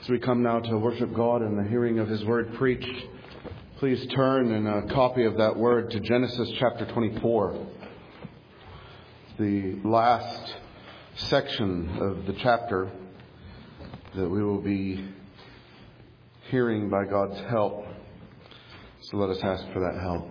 As we come now to worship God in the hearing of His Word preached, please turn in a copy of that Word to Genesis chapter 24. The last section of the chapter that we will be hearing by God's help. So let us ask for that help.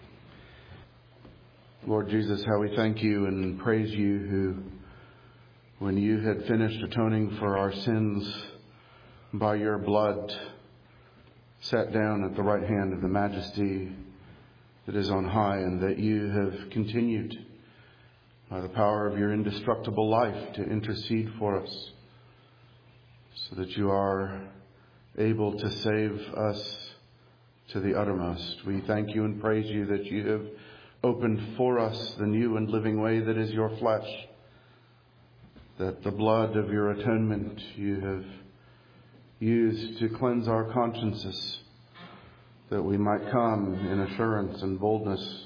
Lord Jesus, how we thank you and praise you who, when you had finished atoning for our sins by your blood, sat down at the right hand of the majesty that is on high, and that you have continued by the power of your indestructible life to intercede for us, so that you are able to save us to the uttermost. We thank you and praise you that you have opened for us the new and living way that is your flesh, that the blood of your atonement you have used to cleanse our consciences, that we might come in assurance and boldness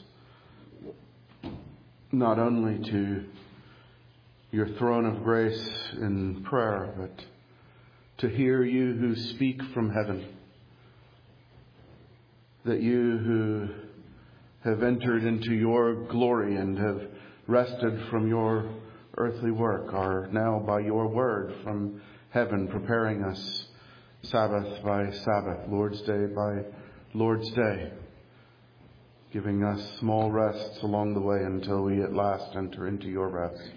not only to your throne of grace in prayer, but to hear you who speak from heaven, that you who have entered into your glory and have rested from your earthly work are now by your word from heaven preparing us Sabbath by Sabbath, Lord's Day by Lord's Day, giving us small rests along the way until we at last enter into your rest.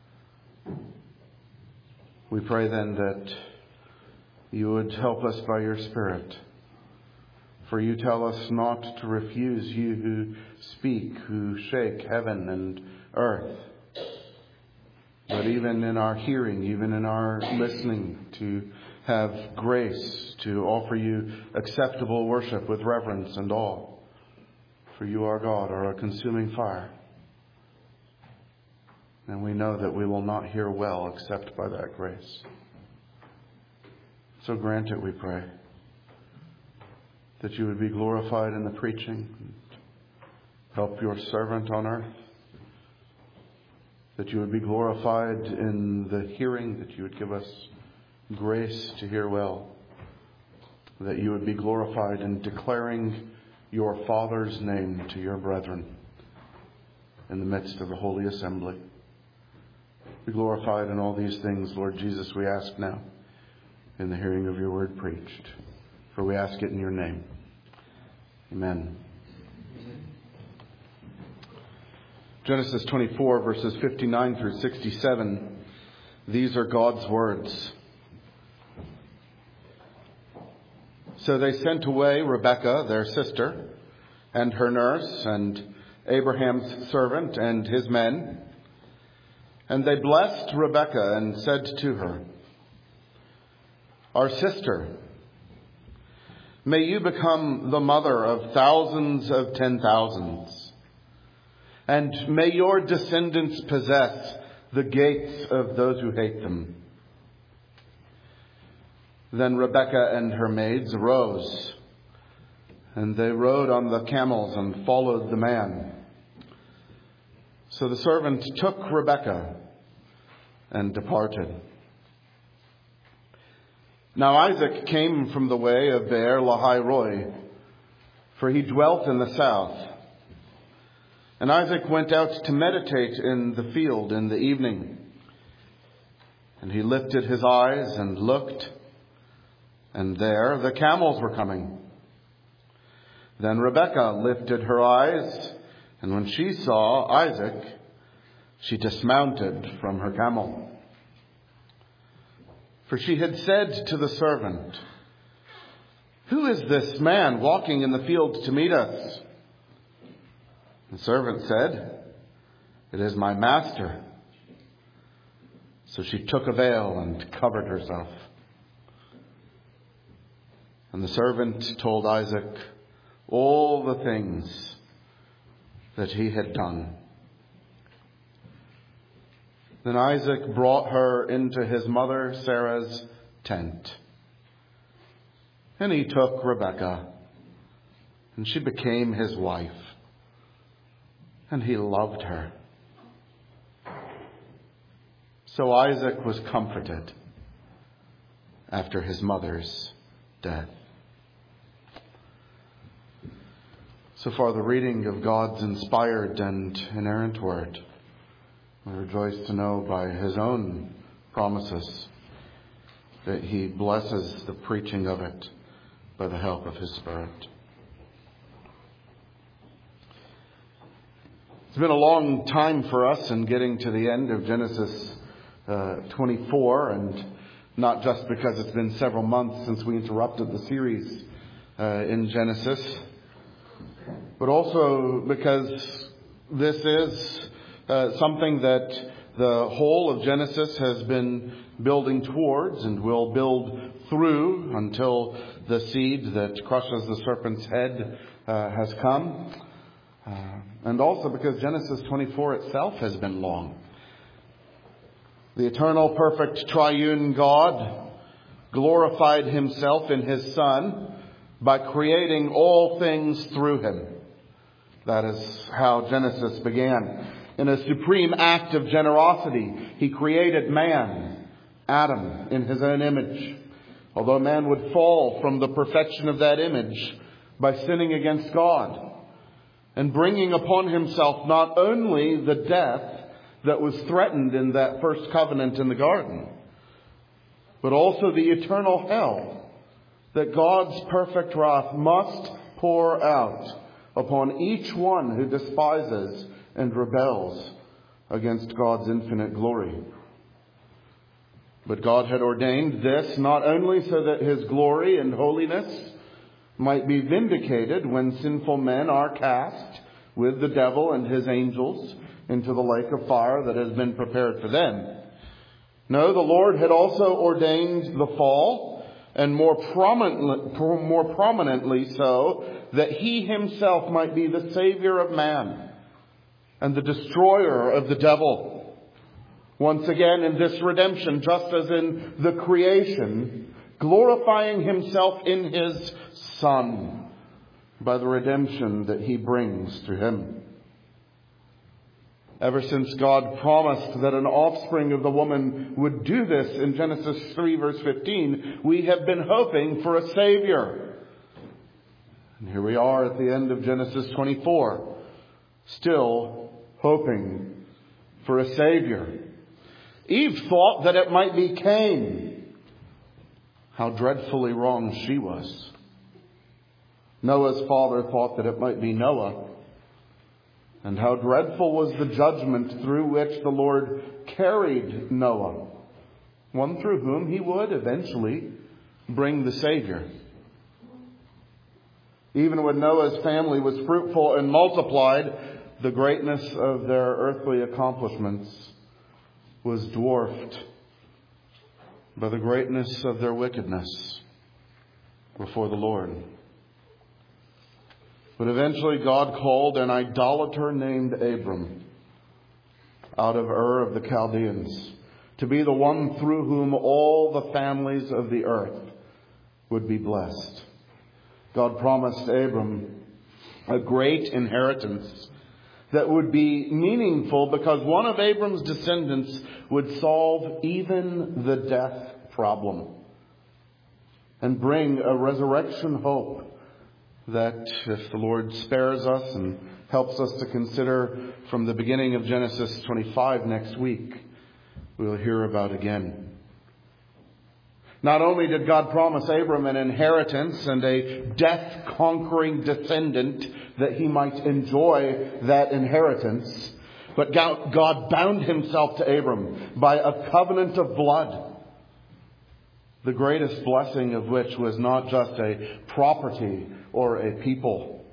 We pray then that you would help us by your Spirit. For you tell us not to refuse you who speak, who shake heaven and earth. But even in our hearing, even in our listening, to have grace to offer you acceptable worship with reverence and awe. For you, our God, are a consuming fire. And we know that we will not hear well except by that grace. So grant it, we pray, that you would be glorified in the preaching and help your servant on earth, that you would be glorified in the hearing, that you would give us grace to hear well, that you would be glorified in declaring your Father's name to your brethren in the midst of the holy assembly. Be glorified in all these things, Lord Jesus, we ask now in the hearing of your word preached. For we ask it in your name. Amen. Genesis 24, verses 59 through 67. These are God's words. So they sent away Rebekah, their sister, and her nurse, and Abraham's servant and his men. And they blessed Rebekah and said to her, "Our sister, may you become the mother of thousands of 10,000s, and may your descendants possess the gates of those who hate them." Then Rebekah and her maids arose, and they rode on the camels and followed the man. So the servant took Rebekah and departed. Now Isaac came from the way of Beer Lahai Roi, for he dwelt in the south. And Isaac went out to meditate in the field in the evening. And he lifted his eyes and looked, and there the camels were coming. Then Rebekah lifted her eyes, and when she saw Isaac, she dismounted from her camel. For she had said to the servant, "Who is this man walking in the field to meet us?" The servant said, "It is my master." So she took a veil and covered herself. And the servant told Isaac all the things that he had done. Then Isaac brought her into his mother Sarah's tent. And he took Rebekah, and she became his wife. And he loved her. So Isaac was comforted, after his mother's death. So far, the reading of God's inspired and inerrant word. We rejoice to know by his own promises that he blesses the preaching of it by the help of his Spirit. It's been a long time for us in getting to the end of Genesis 24, and not just because it's been several months since we interrupted the series in Genesis, but also because this is something that the whole of Genesis has been building towards and will build through until the seed that crushes the serpent's head has come. And also because Genesis 24 itself has been long. The eternal, perfect, triune God glorified himself in his Son by creating all things through him. That is how Genesis began. In a supreme act of generosity, he created man, Adam, in his own image. Although man would fall from the perfection of that image by sinning against God and bringing upon himself not only the death that was threatened in that first covenant in the garden, but also the eternal hell that God's perfect wrath must pour out upon each one who despises and rebels against God's infinite glory. But God had ordained this not only so that his glory and holiness might be vindicated when sinful men are cast with the devil and his angels into the lake of fire that has been prepared for them. No, the Lord had also ordained the fall, and more prominently so, that he himself might be the Savior of man and the destroyer of the devil. Once again in this redemption, just as in the creation, glorifying himself in his Son by the redemption that he brings to him. Ever since God promised that an offspring of the woman would do this in Genesis 3 verse 15, we have been hoping for a Savior. And here we are at the end of Genesis 24, still hoping for a Savior. Eve thought that it might be Cain. How dreadfully wrong she was. Noah's father thought that it might be Noah. And how dreadful was the judgment through which the Lord carried Noah, one through whom he would eventually bring the Savior. Even when Noah's family was fruitful and multiplied, the greatness of their earthly accomplishments was dwarfed by the greatness of their wickedness before the Lord. But eventually God called an idolater named Abram out of Ur of the Chaldeans to be the one through whom all the families of the earth would be blessed. God promised Abram a great inheritance that would be meaningful because one of Abram's descendants would solve even the death problem and bring a resurrection hope that, if the Lord spares us and helps us to consider from the beginning of Genesis 25 next week, we'll hear about again. Not only did God promise Abram an inheritance and a death-conquering descendant that he might enjoy that inheritance, but God bound himself to Abram by a covenant of blood, the greatest blessing of which was not just a property or a people,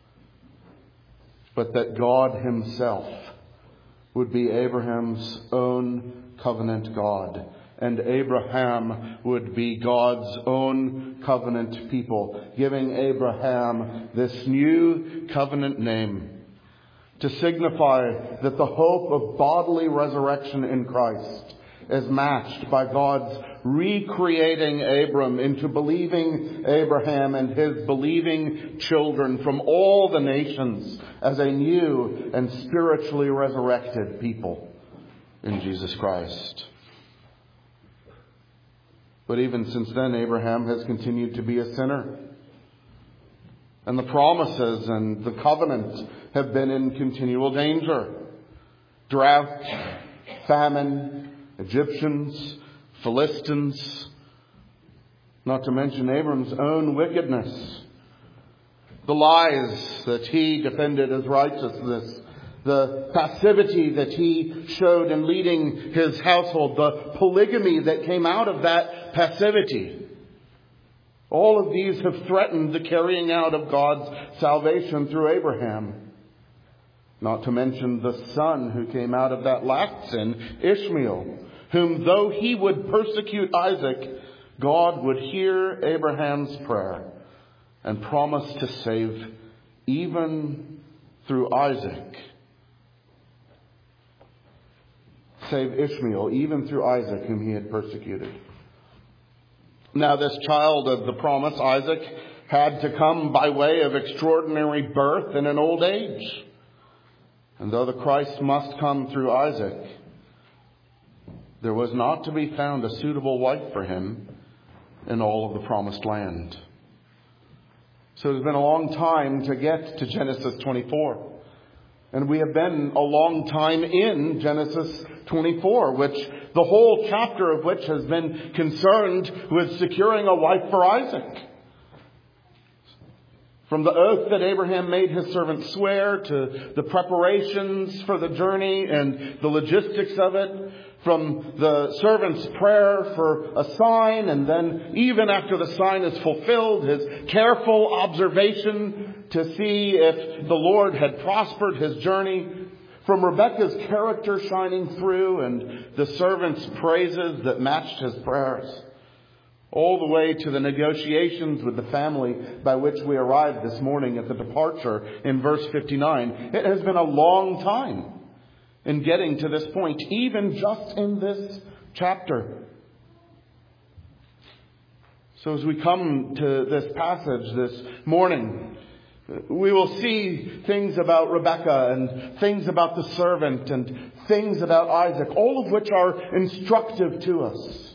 but that God himself would be Abraham's own covenant God, and Abraham would be God's own covenant people, giving Abraham this new covenant name to signify that the hope of bodily resurrection in Christ is matched by God's recreating Abram into believing Abraham and his believing children from all the nations as a new and spiritually resurrected people in Jesus Christ. But even since then, Abraham has continued to be a sinner. And the promises and the covenant have been in continual danger. Drought, famine, Egyptians, Philistines, not to mention Abram's own wickedness. The lies that he defended as righteousness, the passivity that he showed in leading his household, the polygamy that came out of that passivity. All of these have threatened the carrying out of God's salvation through Abraham. Not to mention the son who came out of that last sin, Ishmael, whom though he would persecute Isaac, God would hear Abraham's prayer and promise to save even through Isaac. Save Ishmael, even through Isaac, whom he had persecuted. Now this child of the promise, Isaac, had to come by way of extraordinary birth in an old age. And though the Christ must come through Isaac, there was not to be found a suitable wife for him in all of the promised land. So it's been a long time to get to Genesis 24. And we have been a long time in Genesis 24, which the whole chapter of which has been concerned with securing a wife for Isaac. From the oath that Abraham made his servant swear to the preparations for the journey and the logistics of it, from the servant's prayer for a sign, and then even after the sign is fulfilled, his careful observation to see if the Lord had prospered his journey, from Rebekah's character shining through and the servant's praises that matched his prayers, all the way to the negotiations with the family by which we arrived this morning at the departure in verse 59. It has been a long time in getting to this point, even just in this chapter. So as we come to this passage this morning, we will see things about Rebekah and things about the servant and things about Isaac, all of which are instructive to us.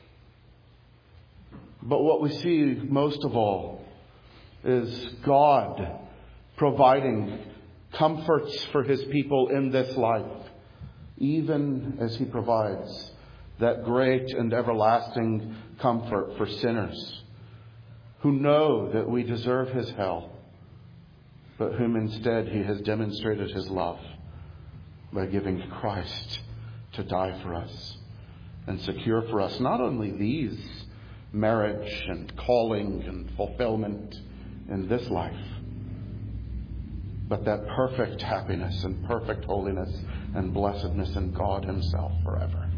But what we see most of all is God providing comforts for his people in this life, even as he provides that great and everlasting comfort for sinners who know that we deserve his hell, but whom instead he has demonstrated his love by giving Christ to die for us and secure for us not only these marriage and calling and fulfillment in this life, but that perfect happiness and perfect holiness and blessedness in God himself forever.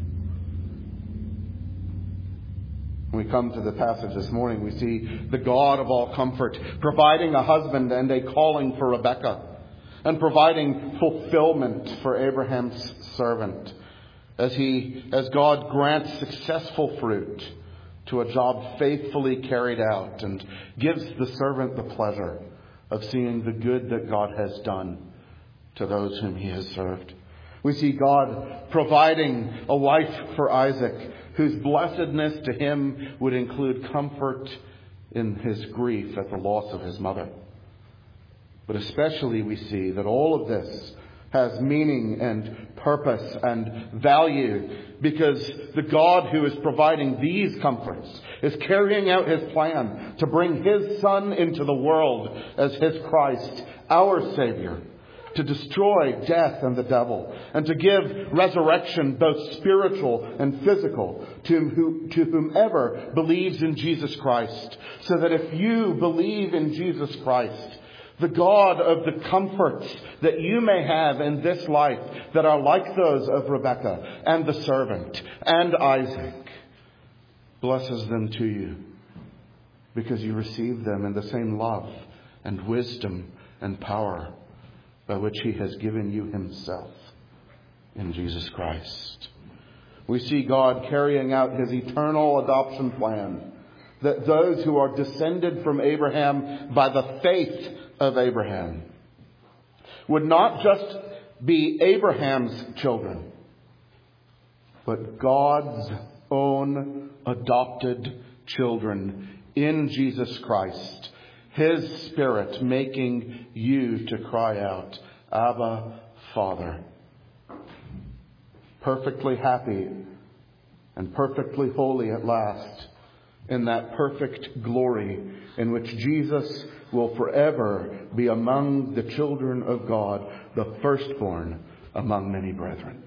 When we come to the passage this morning, we see the God of all comfort providing a husband and a calling for Rebekah, and providing fulfillment for Abraham's servant as God grants successful fruit to a job faithfully carried out, and gives the servant the pleasure of seeing the good that God has done to those whom he has served. We see God providing a wife for Isaac, whose blessedness to him would include comfort in his grief at the loss of his mother. But especially we see that all of this has meaning and purpose and value, because the God who is providing these comforts is carrying out his plan to bring his Son into the world as his Christ, our Savior, to destroy death and the devil, and to give resurrection, both spiritual and physical, to whomever believes in Jesus Christ. So that if you believe in Jesus Christ, the God of the comforts that you may have in this life that are like those of Rebekah and the servant and Isaac, blesses them to you, because you receive them in the same love and wisdom and power by which he has given you himself in Jesus Christ. We see God carrying out his eternal adoption plan, that those who are descended from Abraham by the faith of Abraham would not just be Abraham's children, but God's own adopted children in Jesus Christ. His Spirit making you to cry out, Abba, Father. Perfectly happy and perfectly holy at last, in that perfect glory in which Jesus will forever be among the children of God, the firstborn among many brethren.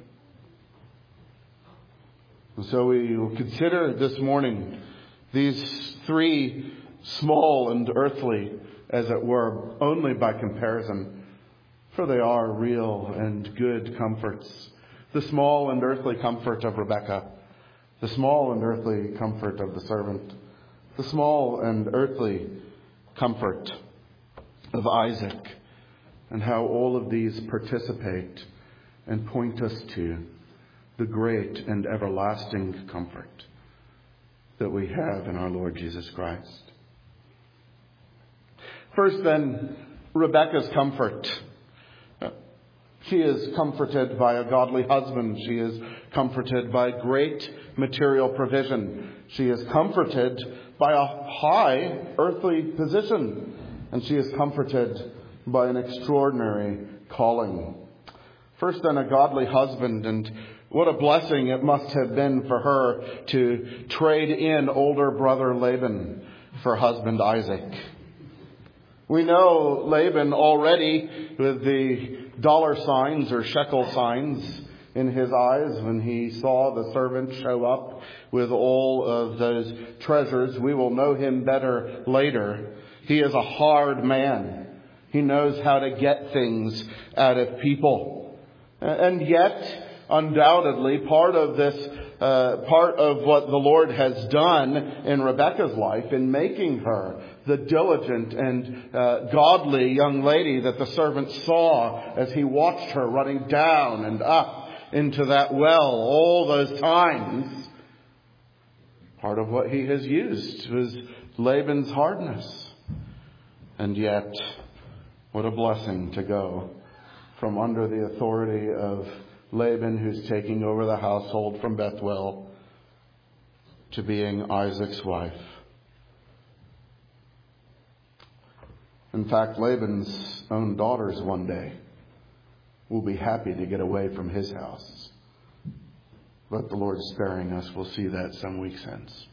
And so we will consider this morning these three small and earthly, as it were, only by comparison, for they are real and good comforts. The small and earthly comfort of Rebekah, the small and earthly comfort of the servant, the small and earthly comfort of Isaac, and how all of these participate and point us to the great and everlasting comfort that we have in our Lord Jesus Christ. First then, Rebekah's comfort. She is comforted by a godly husband. She is comforted by great material provision. She is comforted by a high earthly position. And she is comforted by an extraordinary calling. First then, a godly husband, and what a blessing it must have been for her to trade in older brother Laban for husband Isaac. We know Laban already with the dollar signs or shekel signs in his eyes when he saw the servant show up with all of those treasures. We will know him better later. He is a hard man. He knows how to get things out of people. And yet, undoubtedly, part of what the Lord has done in Rebekah's life in making her the diligent and godly young lady that the servant saw as he watched her running down and up into that well all those times, part of what he has used was Laban's hardness. And yet, what a blessing to go from under the authority of Laban, who's taking over the household from Bethuel, to being Isaac's wife. In fact, Laban's own daughters one day will be happy to get away from his house. But the Lord sparing us, we'll see that some weeks hence.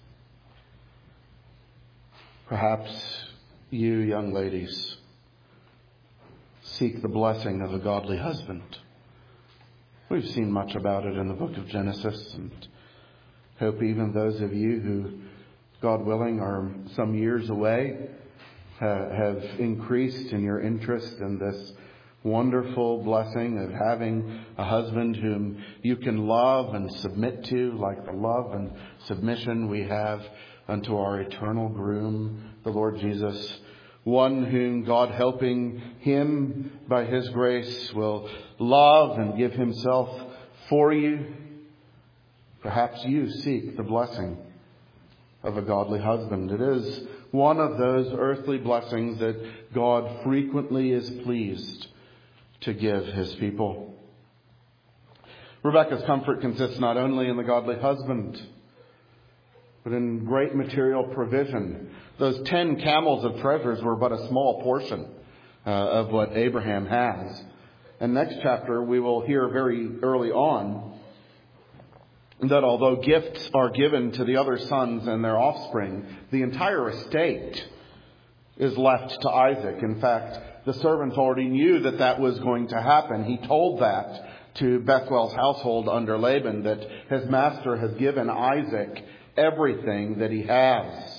Perhaps you, young ladies, seek the blessing of a godly husband. We've seen much about it in the book of Genesis, and hope even those of you who, God willing, are some years away, have increased in your interest in this wonderful blessing of having a husband whom you can love and submit to, like the love and submission we have unto our eternal groom, the Lord Jesus. One whom, God helping him by his grace, will love and give himself for you. Perhaps you seek the blessing of a godly husband. It is one of those earthly blessings that God frequently is pleased to give his people. Rebekah's comfort consists not only in the godly husband, but in great material provision. Those 10 camels of treasures were but a small portion of what Abraham has. And next chapter we will hear very early on that although gifts are given to the other sons and their offspring, the entire estate is left to Isaac. In fact, the servants already knew that that was going to happen. He told that to Bethuel's household under Laban, that his master has given Isaac everything that he has.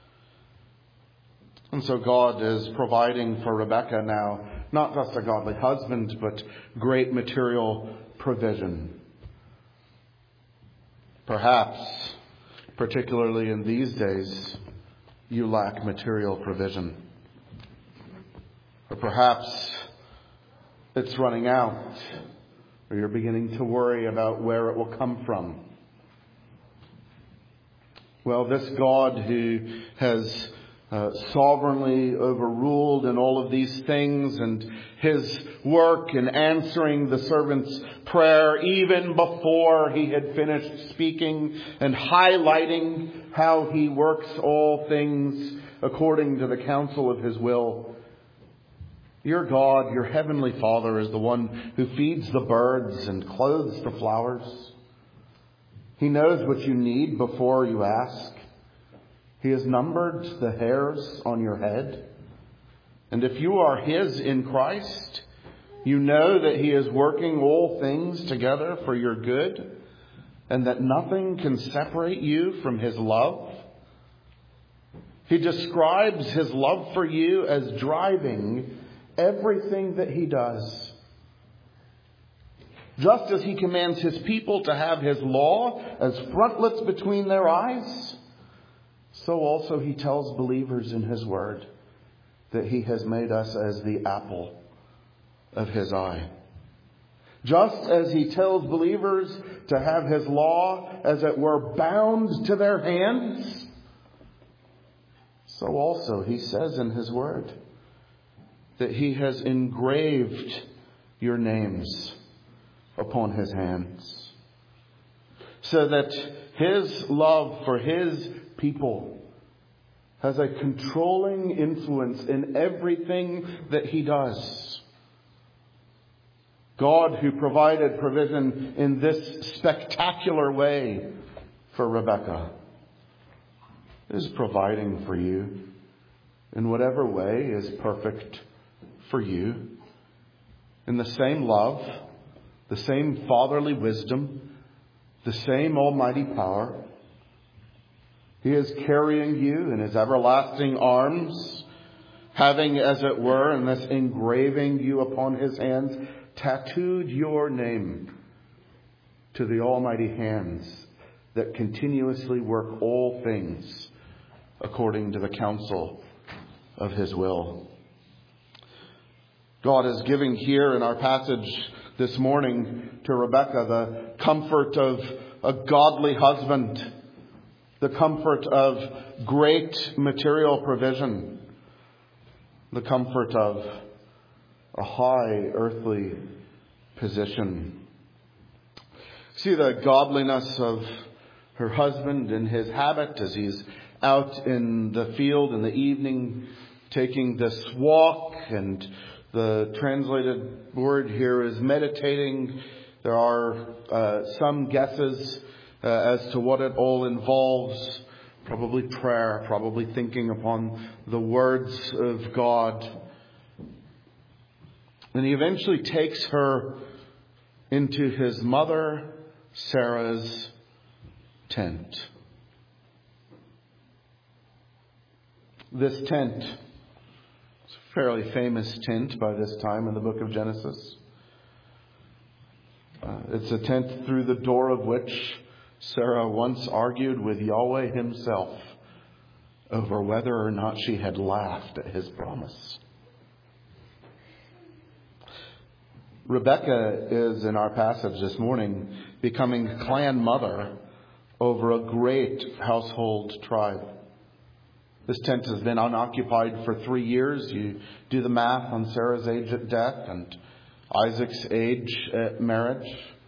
And so God is providing for Rebekah now not just a godly husband, but great material provision. Perhaps, particularly in these days, you lack material provision. Or perhaps it's running out, or you're beginning to worry about where it will come from. Well, this God who has sovereignly overruled in all of these things, and His work in answering the servant's prayer even before he had finished speaking, and highlighting how He works all things according to the counsel of His will. Your God, your Heavenly Father, is the one who feeds the birds and clothes the flowers. He knows what you need before you ask. He has numbered the hairs on your head. And if you are His in Christ, you know that He is working all things together for your good, and that nothing can separate you from His love. He describes His love for you as driving everything that He does. Just as He commands His people to have His law as frontlets between their eyes, so also He tells believers in His Word that He has made us as the apple of His eye. Just as He tells believers to have His law, as it were, bound to their hands, so also He says in His Word that He has engraved your names upon His hands, so that His love for His people has a controlling influence in everything that He does. God, who provided provision in this spectacular way for Rebekah, is providing for you in whatever way is perfect for you, in the same love, the same fatherly wisdom, the same almighty power. He is carrying you in His everlasting arms, having, as it were, in this engraving you upon His hands, tattooed your name to the almighty hands that continuously work all things according to the counsel of His will. God is giving here in our passage this morning to Rebekah the comfort of a godly husband, the comfort of great material provision, the comfort of a high earthly position. See the godliness of her husband in his habit as he's out in the field in the evening taking this walk, and the translated word here is meditating. There are some guesses as to what it all involves. Probably prayer, probably thinking upon the words of God. And he eventually takes her into his mother Sarah's tent. This tent is a fairly famous tent by this time in the book of Genesis. It's a tent through the door of which Sarah once argued with Yahweh Himself over whether or not she had laughed at His promise. Rebekah is, in our passage this morning, becoming clan mother over a great household tribe. This tent has been unoccupied for 3 years. You do the math on Sarah's age at death and Isaac's age at marriage,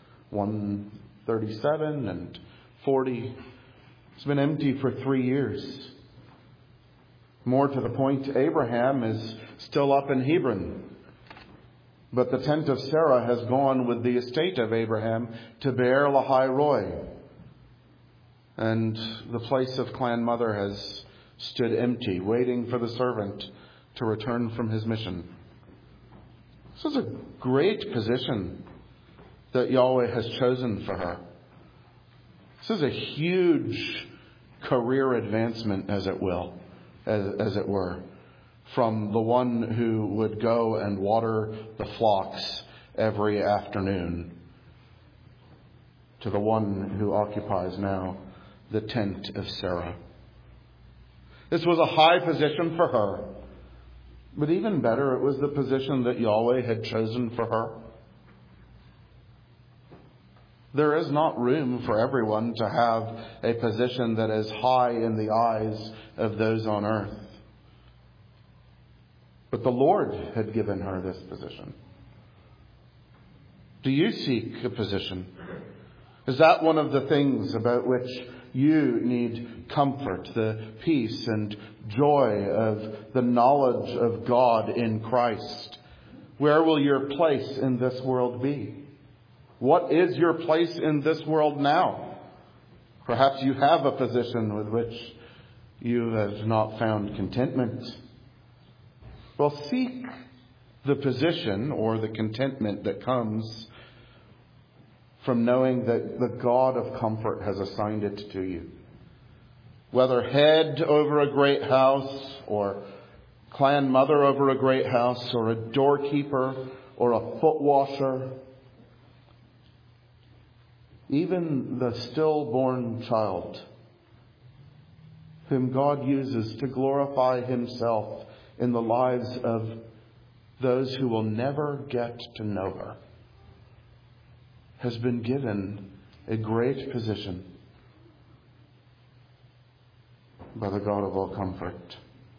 137 and 40. It's been empty for 3 years. More to the point, Abraham is still up in Hebron. But the tent of Sarah has gone with the estate of Abraham to Beer Lahai Roi. And the place of clan mother has stood empty, waiting for the servant to return from his mission. This is a great position that Yahweh has chosen for her. This is a huge career advancement, as it were, from the one who would go and water the flocks every afternoon to the one who occupies now the tent of Sarah. This was a high position for her, but even better, it was the position that Yahweh had chosen for her. There is not room for everyone to have a position that is high in the eyes of those on earth. But the Lord had given her this position. Do you seek a position? Is that one of the things about which you need comfort, the peace and joy of the knowledge of God in Christ? Where will your place in this world be? What is your place in this world now? Perhaps you have a position with which you have not found contentment. Well, seek the position or the contentment that comes from knowing that the God of comfort has assigned it to you. Whether head over a great house, or clan mother over a great house, or a doorkeeper, or a foot washer, even the stillborn child whom God uses to glorify Himself in the lives of those who will never get to know her, has been given a great position by the God of all comfort.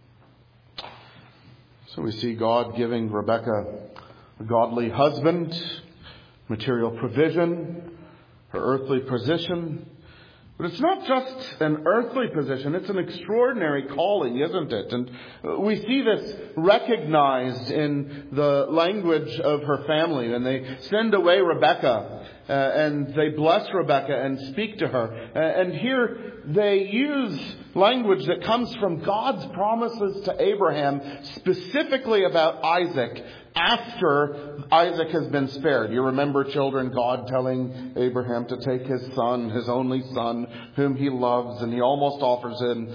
So we see God giving Rebekah a godly husband, material provision, her earthly position. But it's not just an earthly position, it's an extraordinary calling, isn't it? And we see this recognized in the language of her family. And they send away Rebekah and they bless Rebekah and speak to her. And here they use language that comes from God's promises to Abraham, specifically about Isaac, after Isaac has been spared. You remember, children, God telling Abraham to take his son, his only son, whom he loves, and he almost offers him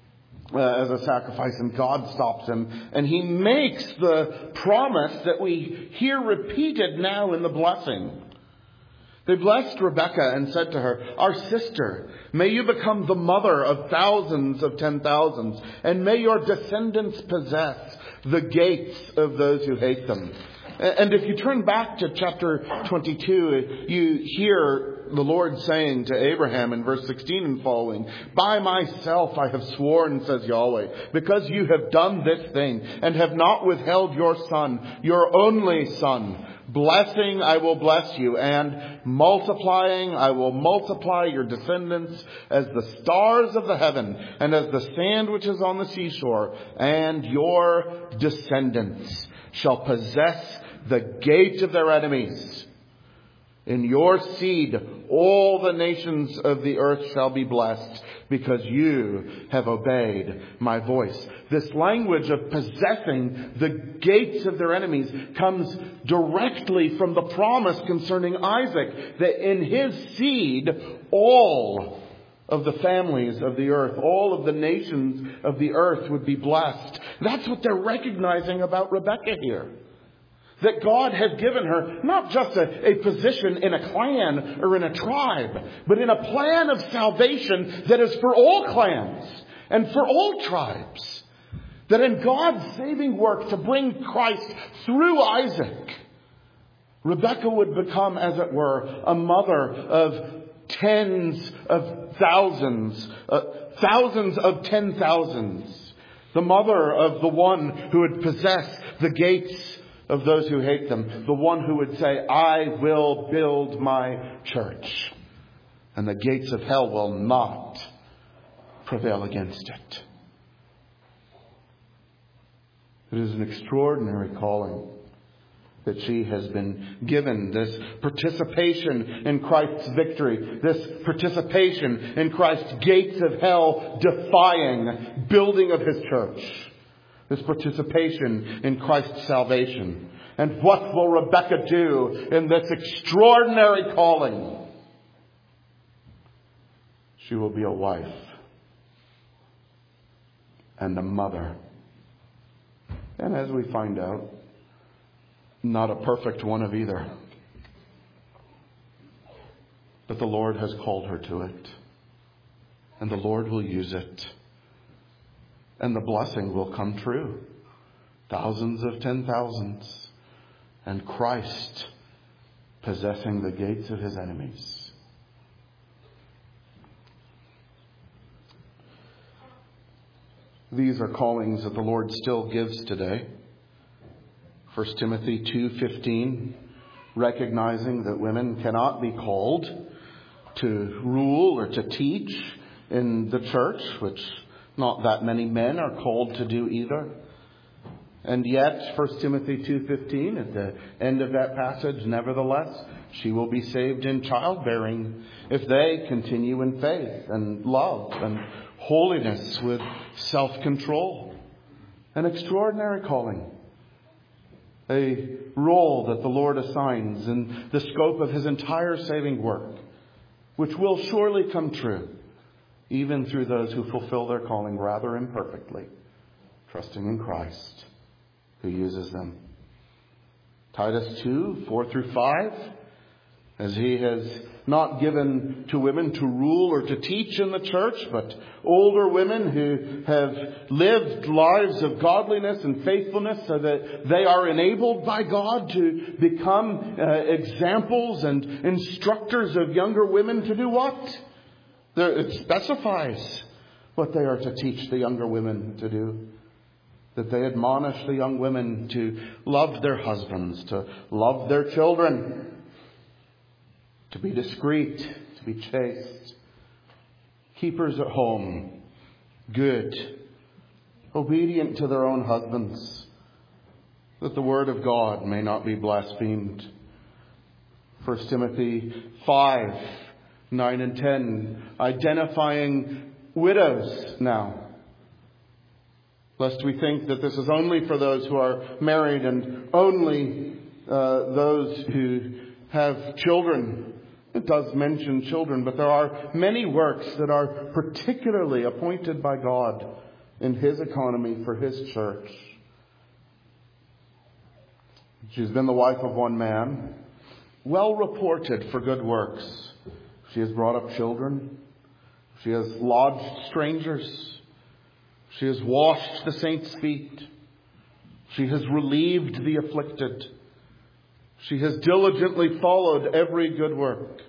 as a sacrifice, and God stops him. And he makes the promise that we hear repeated now in the blessing. They blessed Rebekah and said to her, "Our sister, may you become the mother of thousands of 10,000s, and may your descendants possess the gates of those who hate them." And if you turn back to chapter 22, you hear the Lord saying to Abraham in verse 16 and following, "By myself I have sworn, says Yahweh, because you have done this thing and have not withheld your son, your only son. Blessing, I will bless you, and multiplying, I will multiply your descendants as the stars of the heaven and as the sand which is on the seashore. And your descendants shall possess the gate of their enemies. In your seed, all the nations of the earth shall be blessed, because you have obeyed my voice." This language of possessing the gates of their enemies comes directly from the promise concerning Isaac, that in his seed, all of the families of the earth, all of the nations of the earth would be blessed. That's what they're recognizing about Rebekah here. That God has given her not just a position in a clan or in a tribe, but in a plan of salvation that is for all clans and for all tribes. That in God's saving work to bring Christ through Isaac, Rebekah would become, as it were, a mother of tens of thousands, thousands of 10,000s. The mother of the one who would possess the gates of those who hate them. The one who would say, "I will build my church, and the gates of hell will not prevail against it." It is an extraordinary calling that she has been given, this participation in Christ's victory, this participation in Christ's gates of hell defying building of his church. This participation in Christ's salvation. And what will Rebekah do in this extraordinary calling? She will be a wife and a mother. And as we find out, not a perfect one of either. But the Lord has called her to it. And the Lord will use it. And the blessing will come true. Thousands of 10,000s. And Christ possessing the gates of his enemies. These are callings that the Lord still gives today. 1 Timothy 2:15, recognizing that women cannot be called to rule or to teach in the church, which not that many men are called to do either. And yet, 1 Timothy 2:15, at the end of that passage, nevertheless, she will be saved in childbearing if they continue in faith and love and holiness with self-control. An extraordinary calling. A role that the Lord assigns in the scope of His entire saving work, which will surely come true, even through those who fulfill their calling rather imperfectly, trusting in Christ, who uses them. Titus 2:4-5, as he has not given to women to rule or to teach in the church, but older women who have lived lives of godliness and faithfulness so that they are enabled by God to become examples and instructors of younger women to do what? It specifies what they are to teach the younger women to do. That they admonish the young women to love their husbands, to love their children, to be discreet, to be chaste, keepers at home, good, obedient to their own husbands, that the word of God may not be blasphemed. 1 Timothy 5:9 and 10, identifying widows now. Lest we think that this is only for those who are married and only those who have children. It does mention children, but there are many works that are particularly appointed by God in His economy for His church. She's been the wife of one man, well reported for good works. She has brought up children. She has lodged strangers. She has washed the saints' feet. She has relieved the afflicted. She has diligently followed every good work.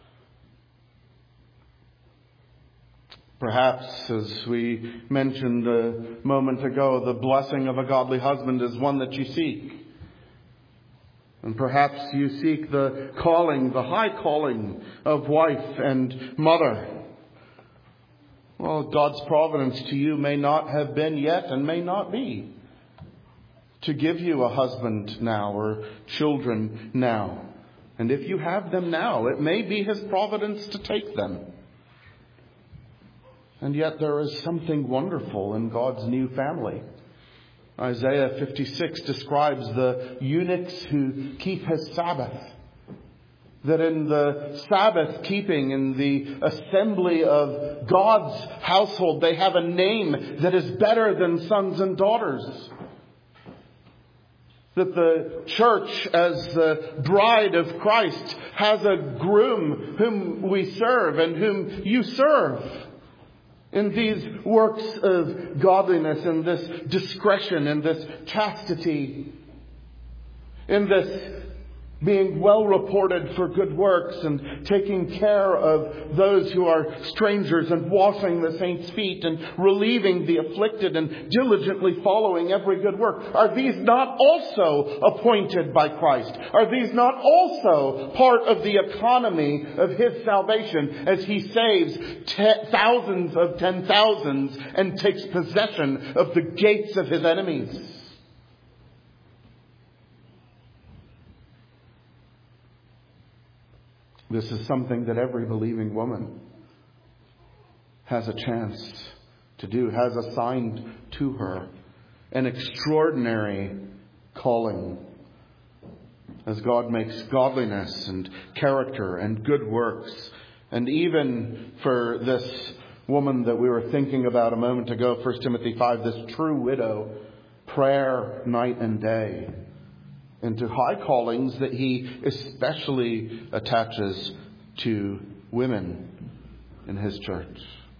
Perhaps, as we mentioned a moment ago, the blessing of a godly husband is one that you seek. And perhaps you seek the calling, the high calling of wife and mother. Well, God's providence to you may not have been yet and may not be to give you a husband now or children now. And if you have them now, it may be His providence to take them. And yet there is something wonderful in God's new family. Isaiah 56 describes the eunuchs who keep His Sabbath. That in the Sabbath keeping, in the assembly of God's household, they have a name that is better than sons and daughters. That the church, as the bride of Christ, has a groom whom we serve and whom you serve. In these works of godliness, in this discretion, in this chastity, in this being well reported for good works and taking care of those who are strangers and washing the saints' feet and relieving the afflicted and diligently following every good work. Are these not also appointed by Christ? Are these not also part of the economy of His salvation as He saves thousands of 10,000s and takes possession of the gates of His enemies? This is something that every believing woman has a chance to do, has assigned to her. An extraordinary calling as God makes godliness and character and good works. And even for this woman that we were thinking about a moment ago, 1 Timothy 5, this true widow, prayer night and day. Into high callings that He especially attaches to women in His church.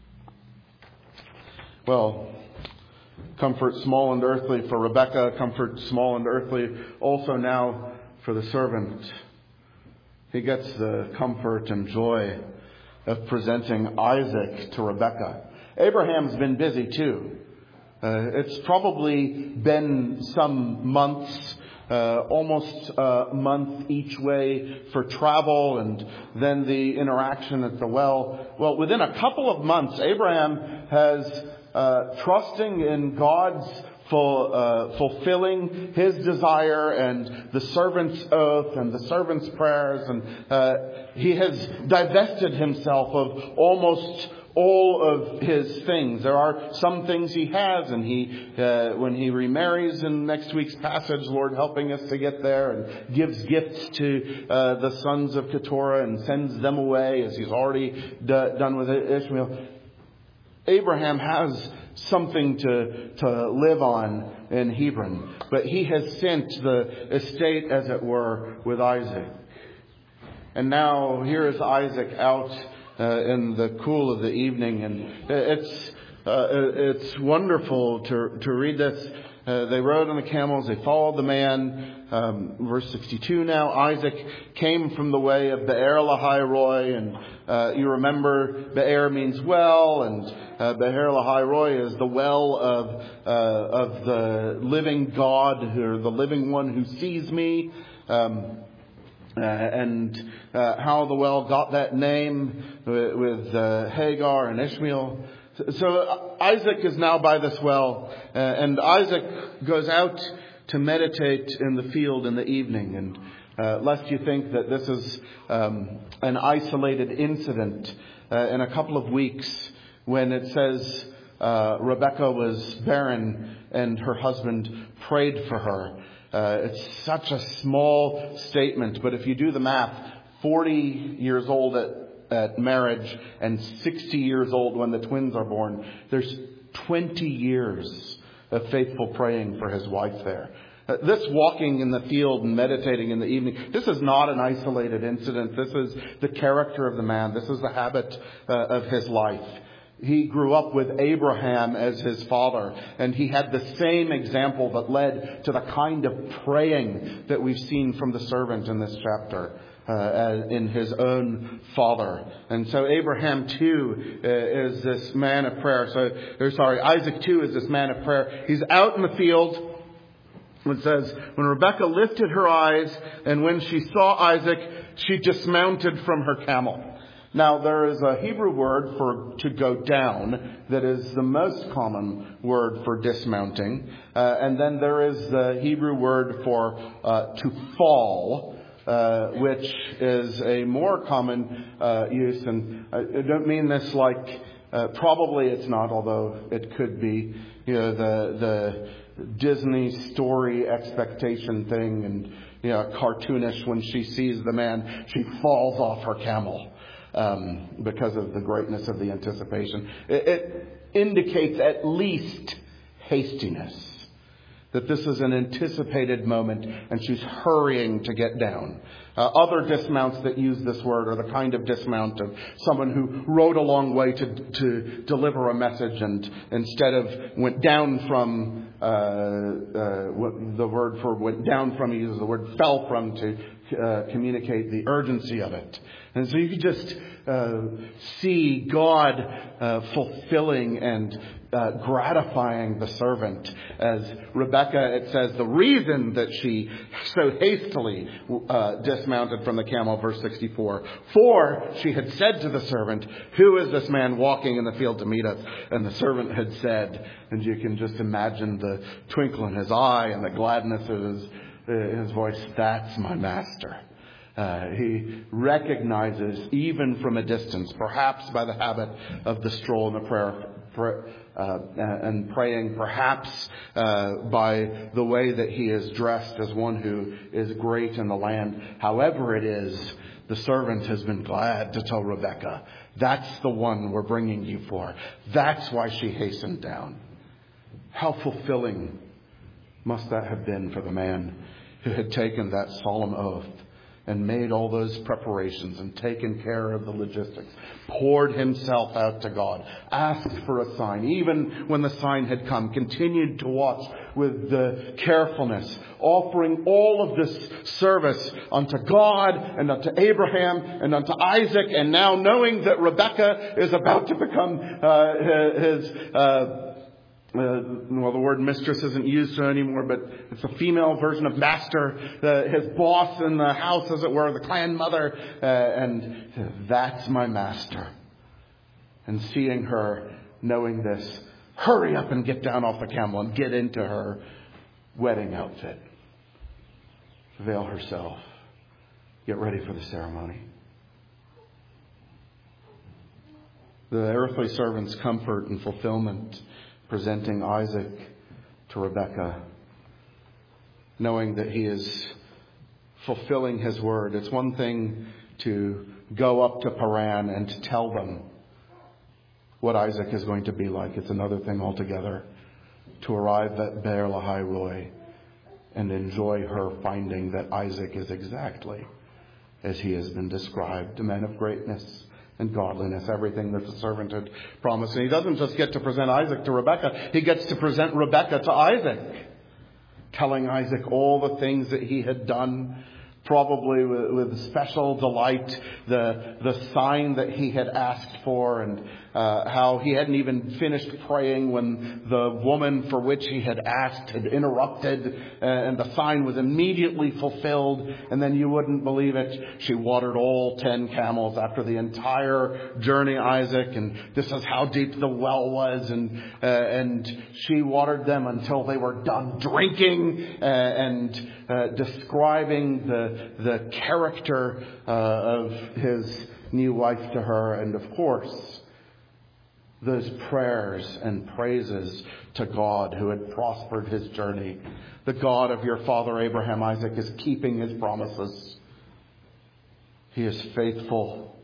Well, comfort small and earthly for Rebekah, comfort small and earthly also now for the servant. He gets the comfort and joy of presenting Isaac to Rebekah. Abraham's been busy too. It's probably been some months almost a month each way for travel, and then the interaction at the well. Well, within a couple of months, Abraham has, trusting in God's fulfilling his desire and the servant's oath and the servant's prayers, and he has divested himself of almost all of his things. There are some things he has, and when he remarries in next week's passage, Lord helping us to get there, and gives gifts to the sons of Keturah and sends them away as he's already done with Ishmael. Abraham has something to live on in Hebron, but he has sent the estate, as it were, with Isaac. And now here is Isaac out in the cool of the evening, and it's wonderful to read this. They rode on the camels, they followed the man. Verse 62 now, Isaac came from the way of Be'er Lahai-roi, and you remember Be'er means well, and Be'er Lahai-roi is the well of the living God, or the living one who sees me. And how the well got that name with Hagar and Ishmael. So Isaac is now by this well, and Isaac goes out to meditate in the field in the evening. And lest you think that this is an isolated incident, in a couple of weeks when it says Rebekah was barren and her husband prayed for her. It's such a small statement, but if you do the math, 40 years old at marriage and 60 years old when the twins are born, there's 20 years of faithful praying for his wife there. This walking in the field and meditating in the evening, this is not an isolated incident. This is the character of the man. This is the habit of his life. He grew up with Abraham as his father, and he had the same example that led to the kind of praying that we've seen from the servant in this chapter, in his own father. And so Abraham too is this man of prayer. Isaac too is this man of prayer. He's out in the field. It says, when Rebekah lifted her eyes, and when she saw Isaac, she dismounted from her camel. Now, there is a Hebrew word for to go down that is the most common word for dismounting. And then there is the Hebrew word for to fall, which is a more common use. And I don't mean this like, probably it's not, although it could be, the Disney story expectation thing, and, cartoonish when she sees the man, she falls off her camel. Because of the greatness of the anticipation. It indicates at least hastiness. That this is an anticipated moment and she's hurrying to get down. Other dismounts that use this word are the kind of dismount of someone who rode a long way to deliver a message, and instead of went down from, the word for went down from, he uses the word fell from to communicate the urgency of it. And so you can just see God fulfilling and gratifying the servant. As Rebekah, it says, the reason that she so hastily dismounted from the camel, verse 64, for she had said to the servant, who is this man walking in the field to meet us? And the servant had said, and you can just imagine the twinkle in his eye and the gladness of his voice, that's my master. He recognizes, even from a distance, perhaps by the habit of the stroll and the prayer, and praying, perhaps by the way that he is dressed as one who is great in the land. However it is, the servant has been glad to tell Rebekah, that's the one we're bringing you for. That's why she hastened down. How fulfilling must that have been for the man who had taken that solemn oath and made all those preparations and taken care of the logistics, poured himself out to God, asked for a sign, even when the sign had come, continued to watch with the carefulness, offering all of this service unto God and unto Abraham and unto Isaac, and now knowing that Rebekah is about to become the word mistress isn't used anymore, but it's a female version of master, his boss in the house, as it were, the clan mother, and that's my master. And seeing her, knowing this, hurry up and get down off the camel and get into her wedding outfit. Veil herself. Get ready for the ceremony. The earthly servant's comfort and fulfillment, presenting Isaac to Rebekah, knowing that he is fulfilling his word. It's one thing to go up to Paran and to tell them what Isaac is going to be like. It's another thing altogether to arrive at Beer Lahai Roi and enjoy her finding that Isaac is exactly as he has been described, a man of greatness and godliness, everything that the servant had promised. And he doesn't just get to present Isaac to Rebekah, he gets to present Rebekah to Isaac, telling Isaac all the things that he had done, probably with special delight, the sign that he had asked for, and how he hadn't even finished praying when the woman for which he had asked had interrupted, and the sign was immediately fulfilled. And then you wouldn't believe it, she watered all 10 camels after the entire journey, Isaac, and this is how deep the well was, and she watered them until they were done drinking, and describing the character of his new wife to her. And of course, those prayers and praises to God who had prospered his journey. The God of your father Abraham, Isaac, is keeping his promises. He is faithful.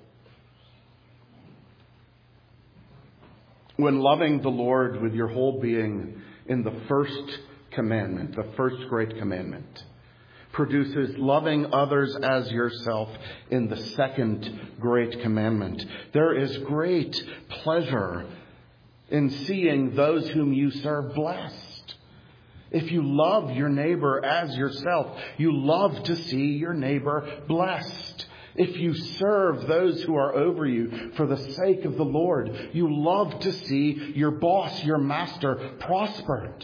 When loving the Lord with your whole being in the first commandment, the first great commandment, produces loving others as yourself in the second great commandment. There is great pleasure in seeing those whom you serve blessed. If you love your neighbor as yourself, you love to see your neighbor blessed. If you serve those who are over you for the sake of the Lord, you love to see your boss, your master, prospered.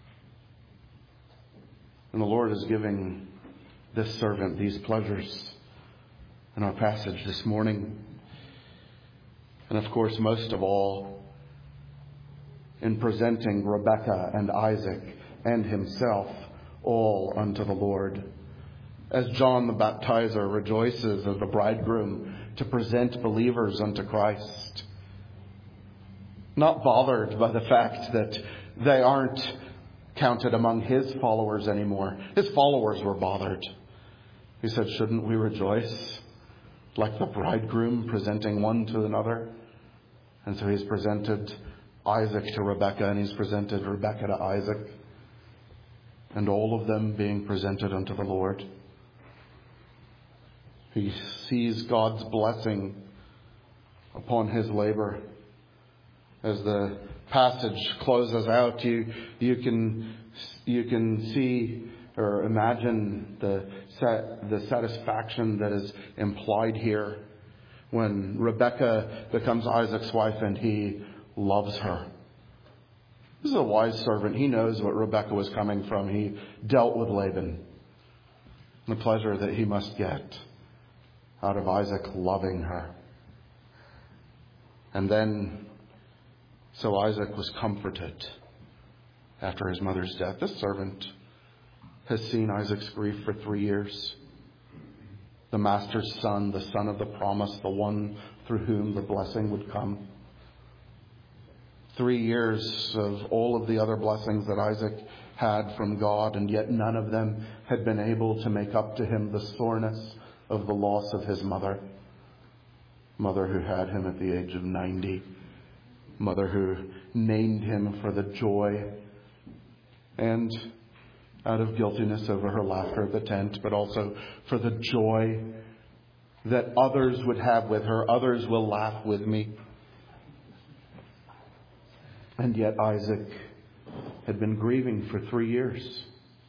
And the Lord is giving this servant these pleasures in our passage this morning. And of course, most of all, in presenting Rebekah and Isaac and himself all unto the Lord. As John the Baptizer rejoices as the bridegroom to present believers unto Christ, not bothered by the fact that they aren't counted among his followers anymore. His followers were bothered. He said, shouldn't we rejoice like the bridegroom presenting one to another? And so he's presented Isaac to Rebekah, and he's presented Rebekah to Isaac, and all of them being presented unto the Lord. He sees God's blessing upon his labor. As the passage closes out, you can see or imagine the satisfaction that is implied here when Rebekah becomes Isaac's wife and he loves her. This is a wise servant. He knows what Rebekah was coming from. He dealt with Laban. The pleasure that he must get out of Isaac loving her. And then, so Isaac was comforted after his mother's death. This servant has seen Isaac's grief for 3 years. The master's son, the son of the promise, the one through whom the blessing would come. 3 years of all of the other blessings that Isaac had from God, and yet none of them had been able to make up to him the soreness of the loss of his mother. Mother who had him at the age of 90. Mother who named him for the joy and out of guiltiness over her laughter at the tent, but also for the joy that others would have with her. Others will laugh with me. And yet Isaac had been grieving for 3 years.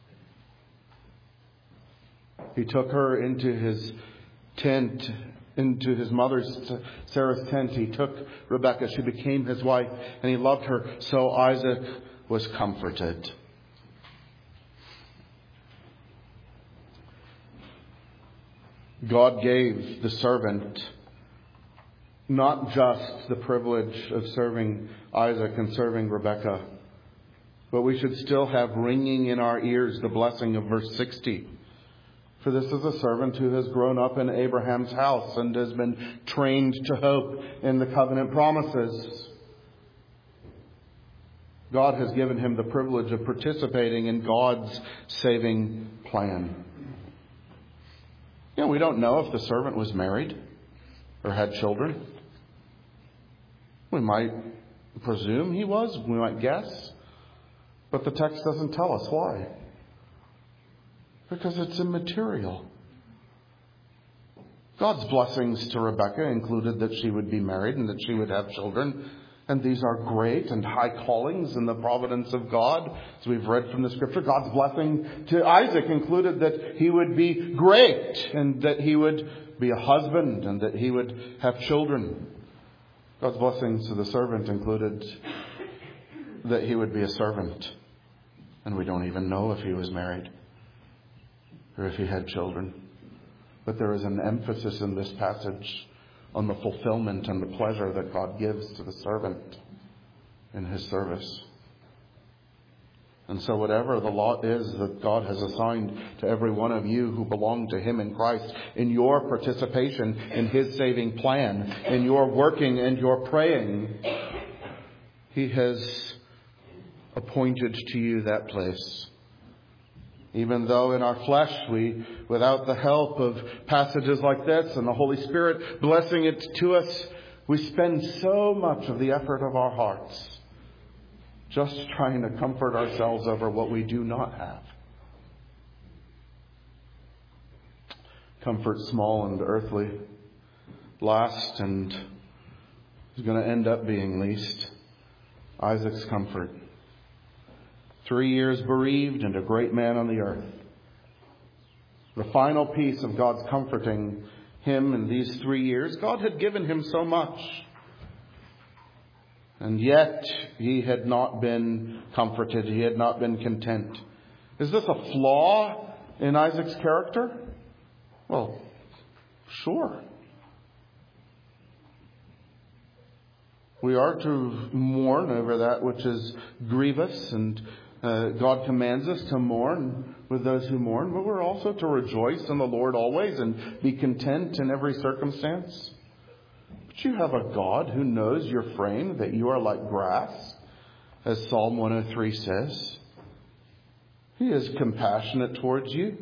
He took her into his tent, into his mother's, Sarah's tent. He took Rebekah. She became his wife, and he loved her. So Isaac was comforted. God gave the servant not just the privilege of serving Isaac and serving Rebekah, but we should still have ringing in our ears the blessing of verse 60. For this is a servant who has grown up in Abraham's house and has been trained to hope in the covenant promises. God has given him the privilege of participating in God's saving plan. We don't know if the servant was married or had children. We might presume he was. We might guess. But the text doesn't tell us why. Because it's immaterial. God's blessings to Rebekah included that she would be married and that she would have children. And these are great and high callings in the providence of God. As we've read from the Scripture, God's blessing to Isaac included that he would be great and that he would be a husband and that he would have children. God's blessings to the servant included that he would be a servant. And we don't even know if he was married or if he had children. But there is an emphasis in this passage on the fulfillment and the pleasure that God gives to the servant in his service. And so whatever the lot is that God has assigned to every one of you who belong to him in Christ, in your participation in his saving plan, in your working and your praying, he has appointed to you that place. Even though in our flesh we, without the help of passages like this and the Holy Spirit blessing it to us, we spend so much of the effort of our hearts just trying to comfort ourselves over what we do not have. Comfort small and earthly, last and is going to end up being least. Isaac's comfort. 3 years bereaved and a great man on the earth. The final piece of God's comforting him in these 3 years, God had given him so much. And yet he had not been comforted. He had not been content. Is this a flaw in Isaac's character? Well, sure. We are to mourn over that which is grievous, and God commands us to mourn with those who mourn, but we're also to rejoice in the Lord always and be content in every circumstance. But you have a God who knows your frame, that you are like grass, as Psalm 103 says. He is compassionate towards you.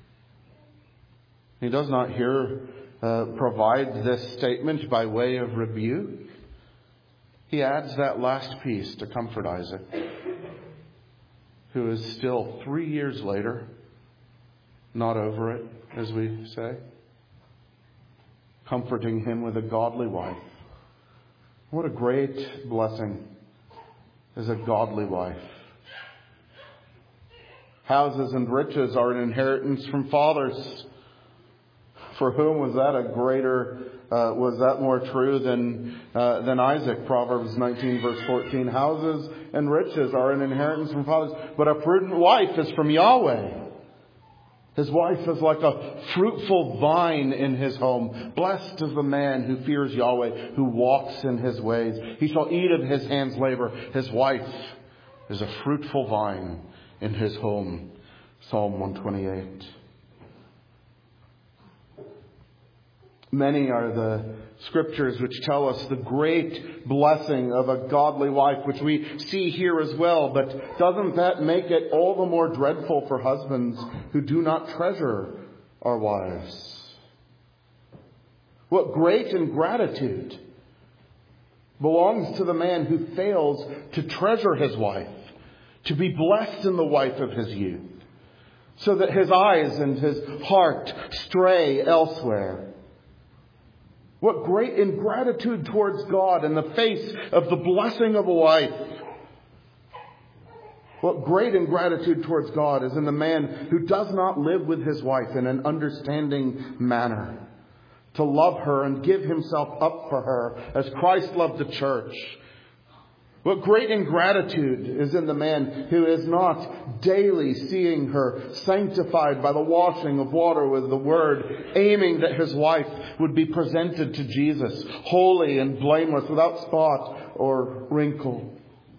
He does not here provide this statement by way of rebuke. He adds that last piece to comfort Isaac, who is still 3 years later not over it, as we say, comforting him with a godly wife. What a great blessing is a godly wife. Houses and riches are an inheritance from fathers. For whom was that more true than Isaac? Proverbs 19 verse 14. Houses and riches are an inheritance from fathers, but a prudent wife is from Yahweh. His wife is like a fruitful vine in his home. Blessed is the man who fears Yahweh, who walks in his ways. He shall eat of his hands' labor. His wife is a fruitful vine in his home. Psalm 128. Many are the scriptures which tell us the great blessing of a godly wife, which we see here as well. But doesn't that make it all the more dreadful for husbands who do not treasure our wives? What great ingratitude belongs to the man who fails to treasure his wife, to be blessed in the wife of his youth, so that his eyes and his heart stray elsewhere. What great ingratitude towards God in the face of the blessing of a wife. What great ingratitude towards God is in the man who does not live with his wife in an understanding manner, to love her and give himself up for her as Christ loved the church. What great ingratitude is in the man who is not daily seeing her sanctified by the washing of water with the Word, aiming that his wife would be presented to Jesus, holy and blameless, without spot or wrinkle.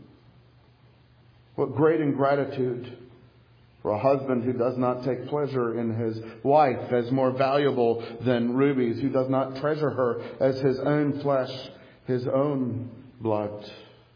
What great ingratitude for a husband who does not take pleasure in his wife as more valuable than rubies, who does not treasure her as his own flesh, his own blood.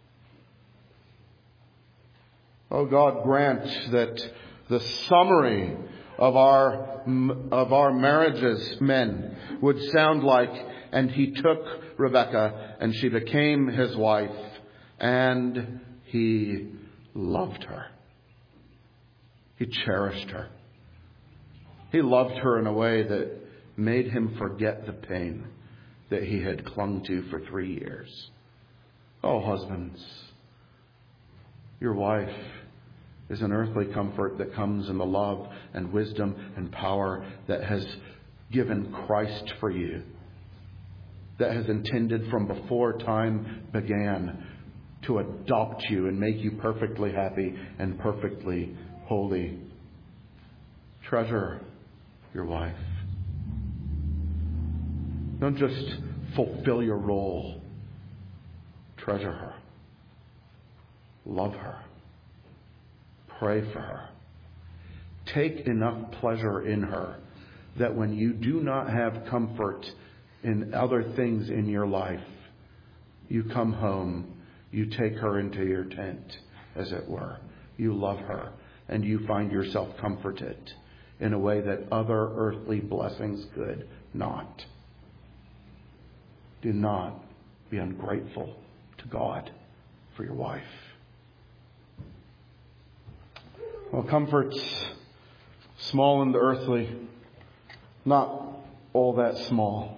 Oh God, grant that the summary of our marriages, men, would sound like, and he took Rebekah and she became his wife and he loved her. He cherished her. He loved her in a way that made him forget the pain that he had clung to for 3 years. Oh, husbands, your wife is an earthly comfort that comes in the love and wisdom and power that has given Christ for you, that has intended from before time began to adopt you and make you perfectly happy and perfectly holy. Treasure your wife. Don't just fulfill your role. Treasure her. Love her. Pray for her. Take enough pleasure in her that when you do not have comfort in other things in your life, you come home, you take her into your tent, as it were. You love her, and you find yourself comforted in a way that other earthly blessings could not. Do not be ungrateful to God for your wife. Well, comfort's small in the earthly, not all that small.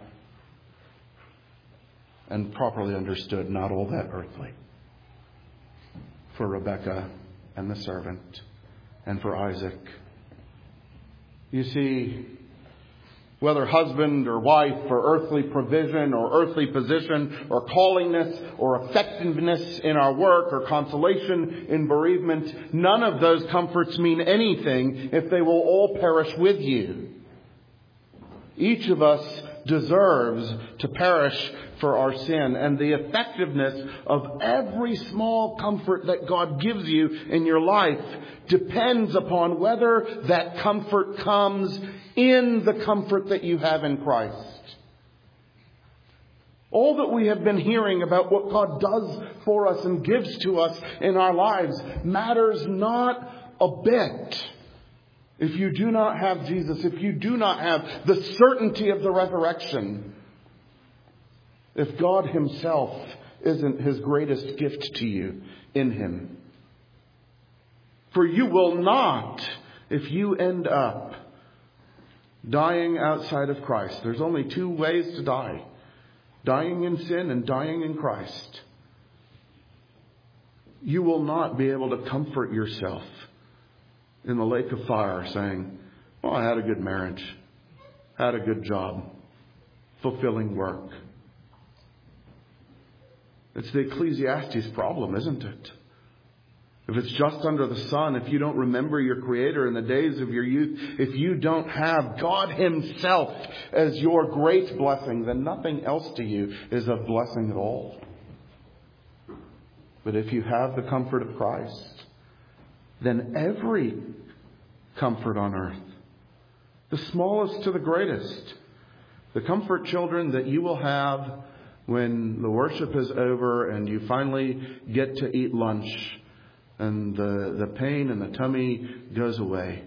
And properly understood, not all that earthly. For Rebekah and the servant, and for Isaac. You see, whether husband or wife, or earthly provision, or earthly position, or callingness, or effectiveness in our work, or consolation in bereavement, none of those comforts mean anything if they will all perish with you. Each of us deserves to perish for our sin, and the effectiveness of every small comfort that God gives you in your life depends upon whether that comfort comes in the comfort that you have in Christ. All that we have been hearing about what God does for us and gives to us in our lives matters not a bit if you do not have Jesus, if you do not have the certainty of the resurrection, if God himself isn't his greatest gift to you in him. For you will not, if you end up dying outside of Christ. There's only 2 ways to die. Dying in sin and dying in Christ. You will not be able to comfort yourself in the lake of fire saying, well, I had a good marriage, had a good job, fulfilling work. It's the Ecclesiastes problem, isn't it? If it's just under the sun, if you don't remember your Creator in the days of your youth, if you don't have God himself as your great blessing, then nothing else to you is of blessing at all. But if you have the comfort of Christ, then every comfort on earth, the smallest to the greatest, the comfort, children, that you will have when the worship is over and you finally get to eat lunch and the pain in the tummy goes away.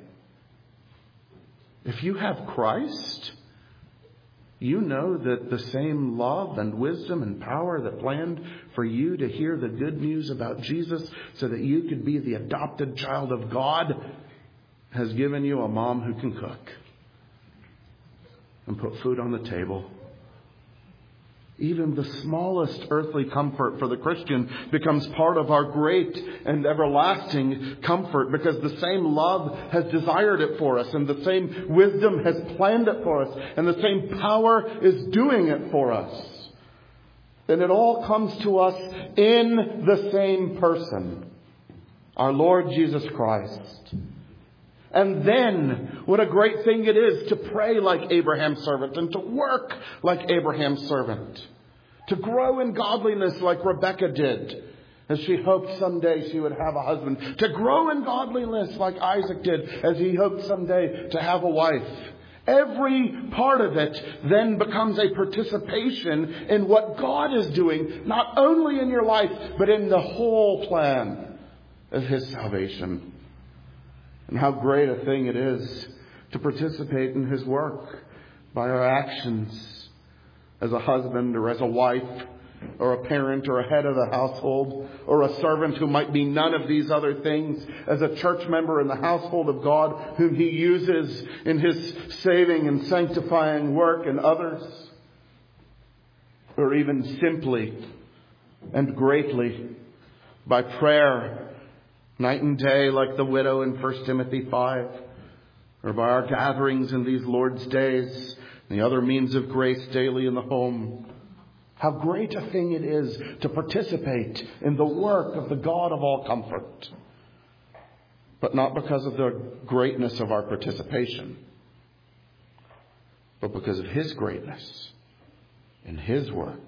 If you have Christ, you know that the same love and wisdom and power that planned for you to hear the good news about Jesus so that you could be the adopted child of God has given you a mom who can cook and put food on the table. Even the smallest earthly comfort for the Christian becomes part of our great and everlasting comfort, because the same love has desired it for us, and the same wisdom has planned it for us, and the same power is doing it for us. And it all comes to us in the same person, our Lord Jesus Christ. And then, what a great thing it is to pray like Abraham's servant and to work like Abraham's servant. To grow in godliness like Rebekah did, as she hoped someday she would have a husband. To grow in godliness like Isaac did, as he hoped someday to have a wife. Every part of it then becomes a participation in what God is doing, not only in your life, but in the whole plan of His salvation. And how great a thing it is to participate in His work by our actions as a husband or as a wife or a parent or a head of the household or a servant who might be none of these other things, as a church member in the household of God whom He uses in His saving and sanctifying work in others, or even simply and greatly by prayer night and day like the widow in 1 Timothy 5, or by our gatherings in these Lord's days and the other means of grace daily in the home. How great a thing it is to participate in the work of the God of all comfort. But not because of the greatness of our participation, but because of His greatness in His work.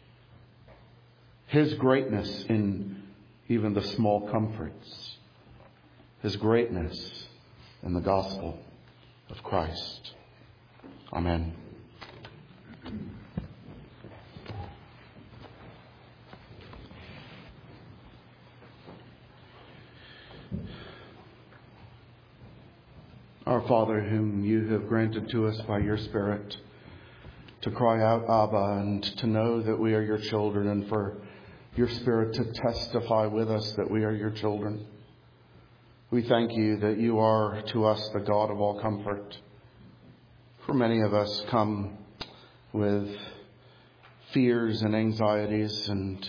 His greatness in even the small comforts. His greatness in the gospel of Christ. Amen. Our Father, whom you have granted to us by your Spirit to cry out, Abba, and to know that we are your children, and for your Spirit to testify with us that we are your children. We thank you that you are to us the God of all comfort. For many of us come with fears and anxieties and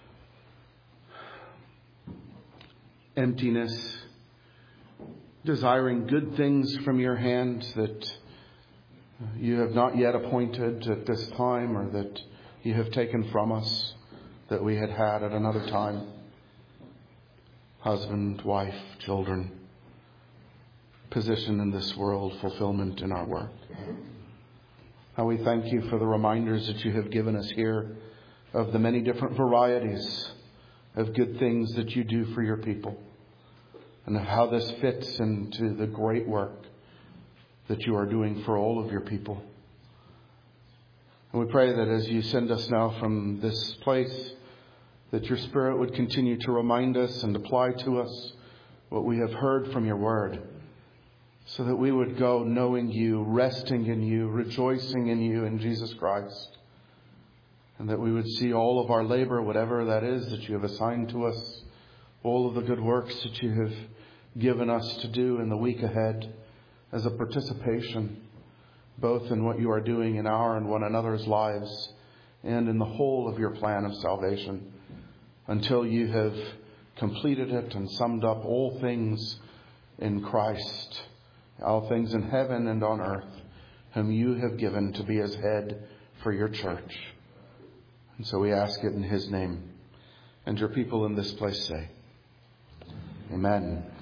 emptiness, desiring good things from your hand that you have not yet appointed at this time, or that you have taken from us that we had at another time. Husband, wife, children, position in this world, fulfillment in our work. How we thank you for the reminders that you have given us here of the many different varieties of good things that you do for your people, and of how this fits into the great work that you are doing for all of your people. And we pray that as you send us now from this place, that your Spirit would continue to remind us and apply to us what we have heard from your word, so that we would go knowing you, resting in you, rejoicing in you, in Jesus Christ. And that we would see all of our labor, whatever that is that you have assigned to us, all of the good works that you have given us to do in the week ahead, as a participation both in what you are doing in our and one another's lives, and in the whole of your plan of salvation, until you have completed it and summed up all things in Christ, all things in heaven and on earth, whom you have given to be as head for your church. And so we ask it in His name. And your people in this place say, Amen.